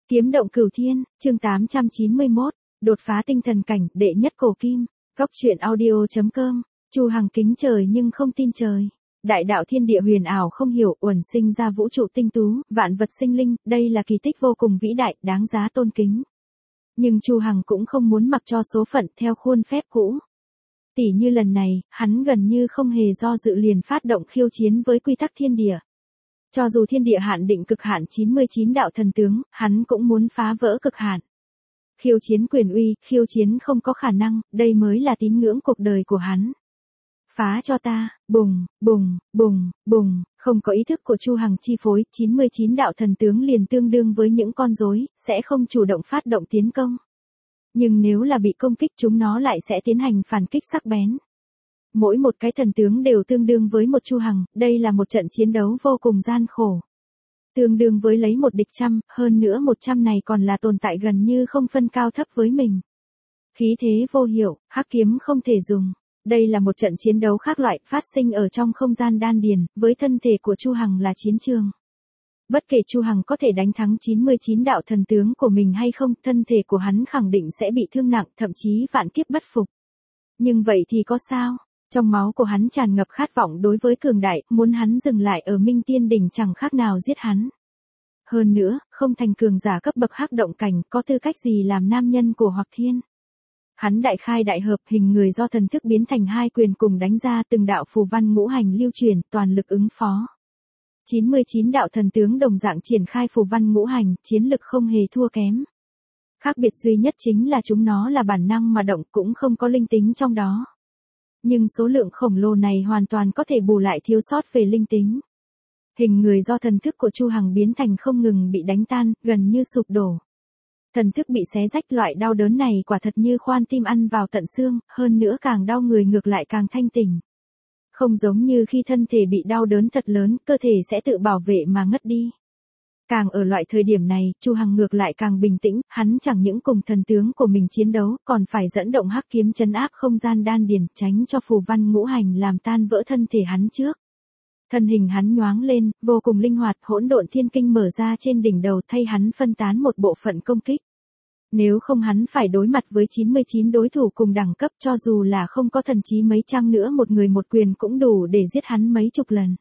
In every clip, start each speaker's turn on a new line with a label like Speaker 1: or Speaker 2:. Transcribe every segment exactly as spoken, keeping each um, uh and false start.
Speaker 1: Kiếm động cửu thiên, chương tám trăm chín mươi mốt, đột phá tinh thần cảnh, đệ nhất cổ kim. Góc truyện audio chấm com. Chu Hằng kính trời nhưng không tin trời. Đại đạo thiên địa huyền ảo không hiểu, uẩn sinh ra vũ trụ tinh tú, vạn vật sinh linh, đây là kỳ tích vô cùng vĩ đại, đáng giá tôn kính. Nhưng Chu Hằng cũng không muốn mặc cho số phận theo khuôn phép cũ. Tỉ như lần này, hắn gần như không hề do dự liền phát động khiêu chiến với quy tắc thiên địa. Cho dù thiên địa hạn định cực hạn chín mươi chín đạo thần tướng, hắn cũng muốn phá vỡ cực hạn. Khiêu chiến quyền uy, khiêu chiến không có khả năng, đây mới là tín ngưỡng cuộc đời của hắn. Phá cho ta, bùng, bùng, bùng, bùng, không có ý thức của Chu Hằng chi phối, chín mươi chín đạo thần tướng liền tương đương với những con rối, sẽ không chủ động phát động tiến công. Nhưng nếu là bị công kích chúng nó lại sẽ tiến hành phản kích sắc bén. Mỗi một cái thần tướng đều tương đương với một Chu Hằng, đây là một trận chiến đấu vô cùng gian khổ. Tương đương với lấy một địch trăm, hơn nữa một trăm này còn là tồn tại gần như không phân cao thấp với mình. Khí thế vô hiệu, hắc kiếm không thể dùng. Đây là một trận chiến đấu khác loại, phát sinh ở trong không gian đan điền, với thân thể của Chu Hằng là chiến trường. Bất kể Chu Hằng có thể đánh thắng chín mươi chín đạo thần tướng của mình hay không, thân thể của hắn khẳng định sẽ bị thương nặng, thậm chí vạn kiếp bất phục. Nhưng vậy thì có sao? Trong máu của hắn tràn ngập khát vọng đối với cường đại, muốn hắn dừng lại ở Minh Tiên đỉnh chẳng khác nào giết hắn. Hơn nữa, không thành cường giả cấp bậc hắc động cảnh, có tư cách gì làm nam nhân của Hoặc Thiên. Hắn đại khai đại hợp, hình người do thần thức biến thành hai quyền cùng đánh ra, từng đạo phù văn ngũ hành lưu truyền, toàn lực ứng phó. chín mươi chín đạo thần tướng đồng dạng triển khai phù văn ngũ hành, chiến lực không hề thua kém. Khác biệt duy nhất chính là chúng nó là bản năng mà động, cũng không có linh tính trong đó. Nhưng số lượng khổng lồ này hoàn toàn có thể bù lại thiếu sót về linh tính. Hình người do thần thức của Chu Hằng biến thành không ngừng bị đánh tan, gần như sụp đổ. Thần thức bị xé rách, loại đau đớn này quả thật như khoan tim ăn vào tận xương, hơn nữa càng đau người ngược lại càng thanh tỉnh. Không giống như khi thân thể bị đau đớn thật lớn, cơ thể sẽ tự bảo vệ mà ngất đi. Càng ở loại thời điểm này, Chu Hằng ngược lại càng bình tĩnh, hắn chẳng những cùng thần tướng của mình chiến đấu, còn phải dẫn động hắc kiếm trấn áp không gian đan điền, tránh cho phù văn ngũ hành làm tan vỡ thân thể hắn trước. Thân hình hắn nhoáng lên, vô cùng linh hoạt, hỗn độn thiên kinh mở ra trên đỉnh đầu thay hắn phân tán một bộ phận công kích. Nếu không hắn phải đối mặt với chín mươi chín đối thủ cùng đẳng cấp, cho dù là không có thần trí mấy chăng nữa một người một quyền cũng đủ để giết hắn mấy chục lần.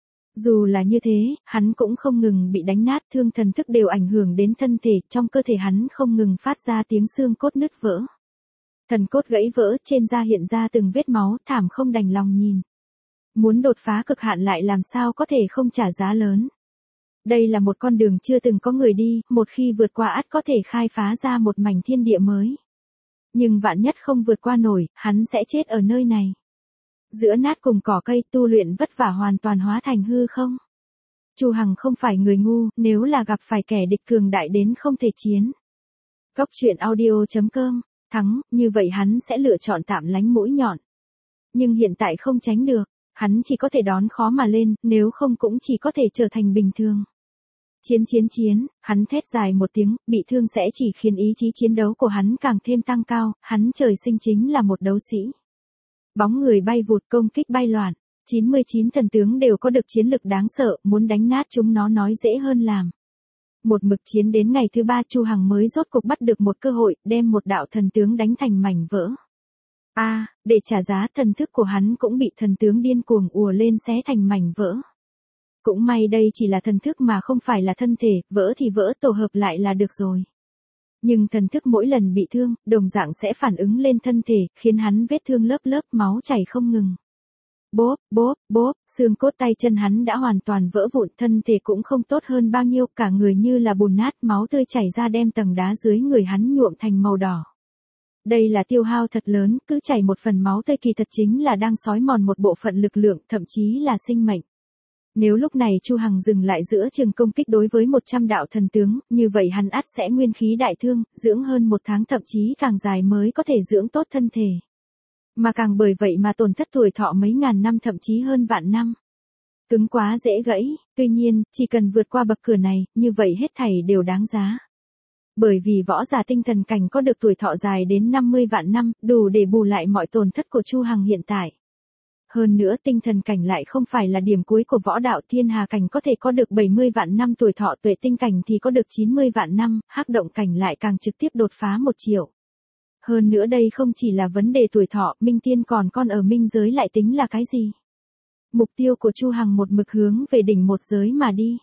Speaker 1: Dù là như thế, hắn cũng không ngừng bị đánh nát, thương thần thức đều ảnh hưởng đến thân thể, trong cơ thể hắn không ngừng phát ra tiếng xương cốt nứt vỡ. Thần cốt gãy vỡ, trên da hiện ra từng vết máu, thảm không đành lòng nhìn. Muốn đột phá cực hạn lại làm sao có thể không trả giá lớn. Đây là một con đường chưa từng có người đi, một khi vượt qua ắt có thể khai phá ra một mảnh thiên địa mới. Nhưng vạn nhất không vượt qua nổi, hắn sẽ chết ở nơi này. Giữa nát cùng cỏ cây, tu luyện vất vả hoàn toàn hóa thành hư không. Chu Hằng không phải người ngu, nếu là gặp phải kẻ địch cường đại đến không thể chiến. Góc truyện audio chấm com, thắng, như vậy hắn sẽ lựa chọn tạm lánh mũi nhọn. Nhưng hiện tại không tránh được, hắn chỉ có thể đón khó mà lên, nếu không cũng chỉ có thể trở thành bình thường. Chiến chiến chiến, hắn thét dài một tiếng, bị thương sẽ chỉ khiến ý chí chiến đấu của hắn càng thêm tăng cao, hắn trời sinh chính là một đấu sĩ. Bóng người bay vụt, công kích bay loạn, chín mươi chín thần tướng đều có được chiến lực đáng sợ, muốn đánh nát chúng nó nói dễ hơn làm. Một mực chiến đến ngày thứ ba, Chu Hằng mới rốt cuộc bắt được một cơ hội, đem một đạo thần tướng đánh thành mảnh vỡ. A, à, để trả giá, thần thức của hắn cũng bị thần tướng điên cuồng ùa lên xé thành mảnh vỡ. Cũng may đây chỉ là thần thức mà không phải là thân thể, vỡ thì vỡ, tổ hợp lại là được rồi. Nhưng thần thức mỗi lần bị thương, đồng dạng sẽ phản ứng lên thân thể, khiến hắn vết thương lớp lớp, máu chảy không ngừng. Bốp, bốp, bốp, xương cốt tay chân hắn đã hoàn toàn vỡ vụn, thân thể cũng không tốt hơn bao nhiêu, cả người như là bùn nát, máu tươi chảy ra đem tầng đá dưới người hắn nhuộm thành màu đỏ. Đây là tiêu hao thật lớn, cứ chảy một phần máu tươi kỳ thật chính là đang xói mòn một bộ phận lực lượng, thậm chí là sinh mệnh. Nếu lúc này Chu Hằng dừng lại giữa trường công kích đối với một trăm đạo thần tướng, như vậy hắn ắt sẽ nguyên khí đại thương, dưỡng hơn một tháng thậm chí càng dài mới có thể dưỡng tốt thân thể. Mà càng bởi vậy mà tổn thất tuổi thọ mấy ngàn năm thậm chí hơn vạn năm. Cứng quá dễ gãy, tuy nhiên, chỉ cần vượt qua bậc cửa này, như vậy hết thảy đều đáng giá. Bởi vì võ giả tinh thần cảnh có được tuổi thọ dài đến năm mươi vạn năm, đủ để bù lại mọi tổn thất của Chu Hằng hiện tại. Hơn nữa tinh thần cảnh lại không phải là điểm cuối của võ đạo, thiên hà cảnh có thể có được bảy mươi vạn năm tuổi thọ, tuệ tinh cảnh thì có được chín mươi vạn năm, hắc động cảnh lại càng trực tiếp đột phá một triệu. Hơn nữa đây không chỉ là vấn đề tuổi thọ, minh tiên còn con ở minh giới lại tính là cái gì? Mục tiêu của Chu Hằng một mực hướng về đỉnh một giới mà đi.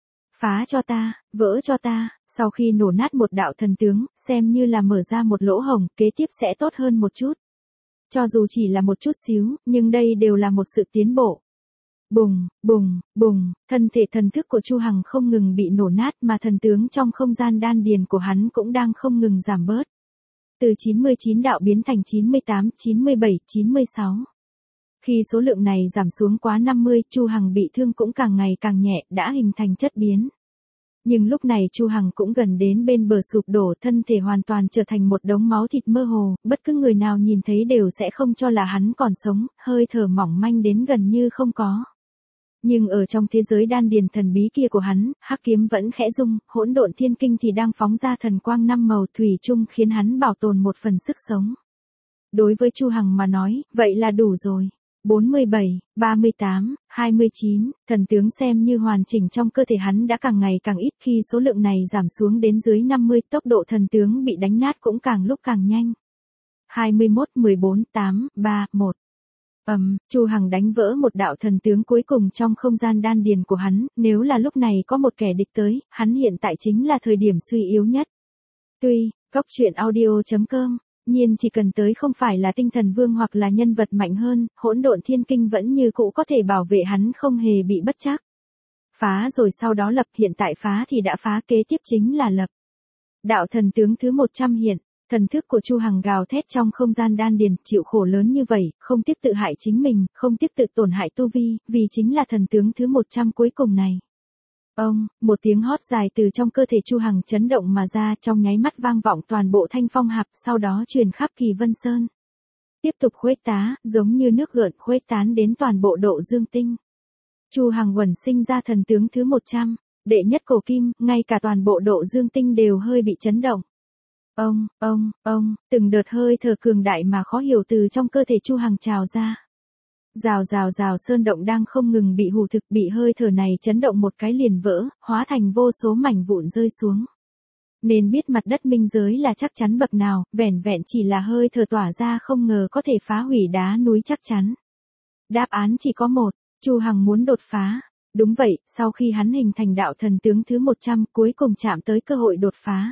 Speaker 1: Phá cho ta, vỡ cho ta, sau khi nổ nát một đạo thần tướng, xem như là mở ra một lỗ hổng, kế tiếp sẽ tốt hơn một chút. Cho dù chỉ là một chút xíu, nhưng đây đều là một sự tiến bộ. Bùng, bùng, bùng, thân thể thần thức của Chu Hằng không ngừng bị nổ nát mà thần tướng trong không gian đan điền của hắn cũng đang không ngừng giảm bớt. Từ chín mươi chín đạo biến thành chín mươi tám, chín mươi bảy, chín mươi sáu. Khi số lượng này giảm xuống quá năm mươi, Chu Hằng bị thương cũng càng ngày càng nhẹ, đã hình thành chất biến. Nhưng lúc này Chu Hằng cũng gần đến bên bờ sụp đổ, thân thể hoàn toàn trở thành một đống máu thịt mơ hồ, bất cứ người nào nhìn thấy đều sẽ không cho là hắn còn sống, hơi thở mỏng manh đến gần như không có. Nhưng ở trong thế giới đan điền thần bí kia của hắn, hắc kiếm vẫn khẽ rung, hỗn độn thiên kinh thì đang phóng ra thần quang năm màu thủy chung khiến hắn bảo tồn một phần sức sống. Đối với Chu Hằng mà nói, vậy là đủ rồi. bốn mươi bảy, ba mươi tám, hai mươi chín, thần tướng xem như hoàn chỉnh trong cơ thể hắn đã càng ngày càng ít, khi số lượng này giảm xuống đến dưới năm mươi, tốc độ thần tướng bị đánh nát cũng càng lúc càng nhanh. hai mươi mốt, mười bốn, tám, ba, một. Ầm, um, Chu Hằng đánh vỡ một đạo thần tướng cuối cùng trong không gian đan điền của hắn, nếu là lúc này có một kẻ địch tới, hắn hiện tại chính là thời điểm suy yếu nhất. Tuy, Cốc Truyện Audio chấm com, nhiên chỉ cần tới không phải là tinh thần vương hoặc là nhân vật mạnh hơn, hỗn độn thiên kinh vẫn như cũ có thể bảo vệ hắn không hề bị bất trắc. Phá rồi sau đó lập, hiện tại phá thì đã phá, kế tiếp chính là lập. Đạo thần tướng thứ một trăm hiện. Thần thức của Chu Hằng gào thét trong không gian đan điền, chịu khổ lớn như vậy, không tiếc tự hại chính mình, không tiếc tự tổn hại tu vi, vì chính là thần tướng thứ một trăm cuối cùng này. Ông, một tiếng hót dài từ trong cơ thể Chu Hằng chấn động mà ra, trong nháy mắt vang vọng toàn bộ Thanh Phong Hạp, sau đó truyền khắp Kỳ Vân Sơn. Tiếp tục khuếch tá, giống như nước gợn khuếch tán đến toàn bộ Độ Dương Tinh. Chu Hằng uẩn sinh ra thần tướng thứ một trăm, đệ nhất cổ kim, ngay cả toàn bộ Độ Dương Tinh đều hơi bị chấn động. Ông, ông, ông, từng đợt hơi thở cường đại mà khó hiểu từ trong cơ thể Chu Hằng trào ra. Rào rào rào, sơn động đang không ngừng bị hủ thực, bị hơi thở này chấn động một cái liền vỡ, hóa thành vô số mảnh vụn rơi xuống. Nên biết mặt đất minh giới là chắc chắn bậc nào, vẻn vẹn chỉ là hơi thở tỏa ra không ngờ có thể phá hủy đá núi chắc chắn. Đáp án chỉ có một, Chu Hằng muốn đột phá. Đúng vậy, sau khi hắn hình thành đạo thần tướng thứ một trăm, cuối cùng chạm tới cơ hội đột phá.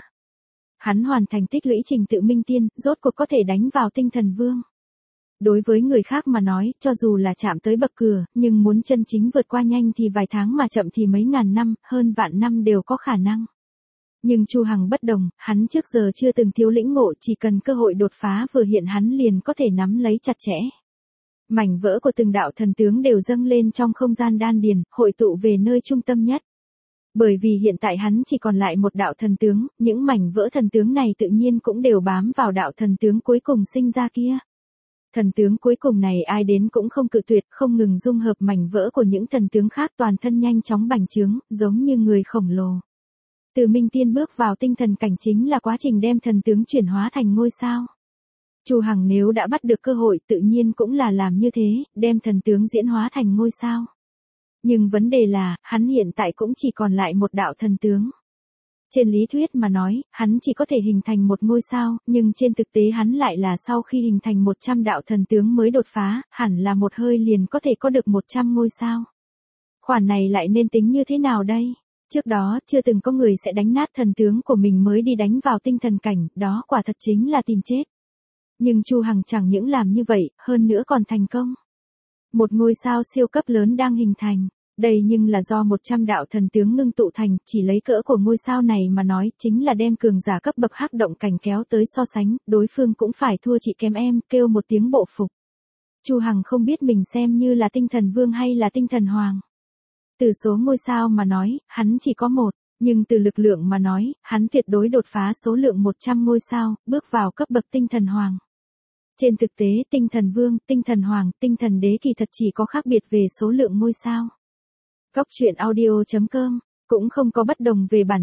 Speaker 1: Hắn hoàn thành tích lũy trình tự minh tiên, rốt cuộc có thể đánh vào tinh thần vương. Đối với người khác mà nói, cho dù là chạm tới bậc cửa, nhưng muốn chân chính vượt qua nhanh thì vài tháng mà chậm thì mấy ngàn năm, hơn vạn năm đều có khả năng. Nhưng Chu Hằng bất đồng, hắn trước giờ chưa từng thiếu lĩnh ngộ, chỉ cần cơ hội đột phá vừa hiện hắn liền có thể nắm lấy chặt chẽ. Mảnh vỡ của từng đạo thần tướng đều dâng lên trong không gian đan điền, hội tụ về nơi trung tâm nhất. Bởi vì hiện tại hắn chỉ còn lại một đạo thần tướng, những mảnh vỡ thần tướng này tự nhiên cũng đều bám vào đạo thần tướng cuối cùng sinh ra kia. Thần tướng cuối cùng này ai đến cũng không cự tuyệt, không ngừng dung hợp mảnh vỡ của những thần tướng khác, toàn thân nhanh chóng bành trướng, giống như người khổng lồ. Từ minh tiên bước vào tinh thần cảnh chính là quá trình đem thần tướng chuyển hóa thành ngôi sao. Chu Hằng nếu đã bắt được cơ hội tự nhiên cũng là làm như thế, đem thần tướng diễn hóa thành ngôi sao. Nhưng vấn đề là, hắn hiện tại cũng chỉ còn lại một đạo thần tướng. Trên lý thuyết mà nói, hắn chỉ có thể hình thành một ngôi sao, nhưng trên thực tế hắn lại là sau khi hình thành một trăm đạo thần tướng mới đột phá, hẳn là một hơi liền có thể có được một trăm ngôi sao. Khoản này lại nên tính như thế nào đây? Trước đó, chưa từng có người sẽ đánh nát thần tướng của mình mới đi đánh vào tinh thần cảnh, đó quả thật chính là tìm chết. Nhưng Chu Hằng chẳng những làm như vậy, hơn nữa còn thành công. Một ngôi sao siêu cấp lớn đang hình thành. Đây nhưng là do một trăm đạo thần tướng ngưng tụ thành, chỉ lấy cỡ của ngôi sao này mà nói, chính là đem cường giả cấp bậc hắc động cảnh kéo tới so sánh, đối phương cũng phải thua chị kém em, kêu một tiếng bộ phục. Chu Hằng không biết mình xem như là tinh thần vương hay là tinh thần hoàng. Từ số ngôi sao mà nói, hắn chỉ có một, nhưng từ lực lượng mà nói, hắn tuyệt đối đột phá số lượng một trăm ngôi sao, bước vào cấp bậc tinh thần hoàng. Trên thực tế, tinh thần vương, tinh thần hoàng, tinh thần đế kỳ thật chỉ có khác biệt về số lượng ngôi sao. Cốc Truyện Audio chấm com cũng không có bất đồng về bản chất,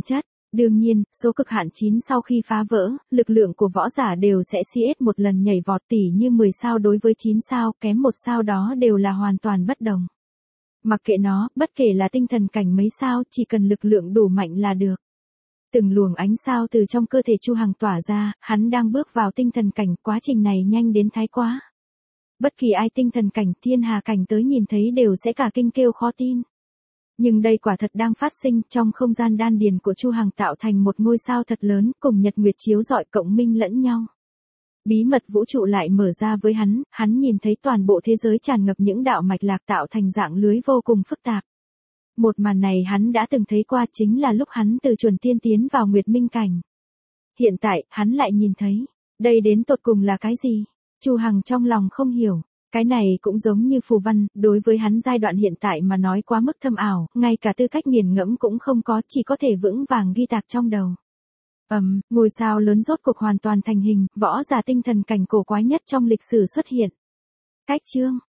Speaker 1: Đương nhiên, số cực hạn chín sau khi phá vỡ, lực lượng của võ giả đều sẽ xê ét một lần nhảy vọt tỉ như mười sao đối với chín sao, kém một sao đó đều là hoàn toàn bất đồng. Mặc kệ nó, bất kể là tinh thần cảnh mấy sao, chỉ cần lực lượng đủ mạnh là được. Từng luồng ánh sao từ trong cơ thể Chu Hằng tỏa ra, hắn đang bước vào tinh thần cảnh, quá trình này nhanh đến thái quá. Bất kỳ ai tinh thần cảnh, thiên hà cảnh tới nhìn thấy đều sẽ cả kinh kêu khó tin. Nhưng đây quả thật đang phát sinh, trong không gian đan điền của Chu Hằng tạo thành một ngôi sao thật lớn, cùng nhật nguyệt chiếu rọi cộng minh lẫn nhau. Bí mật vũ trụ lại mở ra với hắn, hắn nhìn thấy toàn bộ thế giới tràn ngập những đạo mạch lạc tạo thành dạng lưới vô cùng phức tạp. Một màn này hắn đã từng thấy qua, chính là lúc hắn từ chuẩn tiên tiến vào nguyệt minh cảnh. Hiện tại, hắn lại nhìn thấy, đây đến tột cùng là cái gì? Chu Hằng trong lòng không hiểu. Cái này cũng giống như phù văn, đối với hắn giai đoạn hiện tại mà nói quá mức thâm ảo, ngay cả tư cách nghiền ngẫm cũng không có, chỉ có thể vững vàng ghi tạc trong đầu. Ầm, um, ngôi sao lớn rốt cuộc hoàn toàn thành hình, võ giả tinh thần cảnh cổ quái nhất trong lịch sử xuất hiện. Cách chương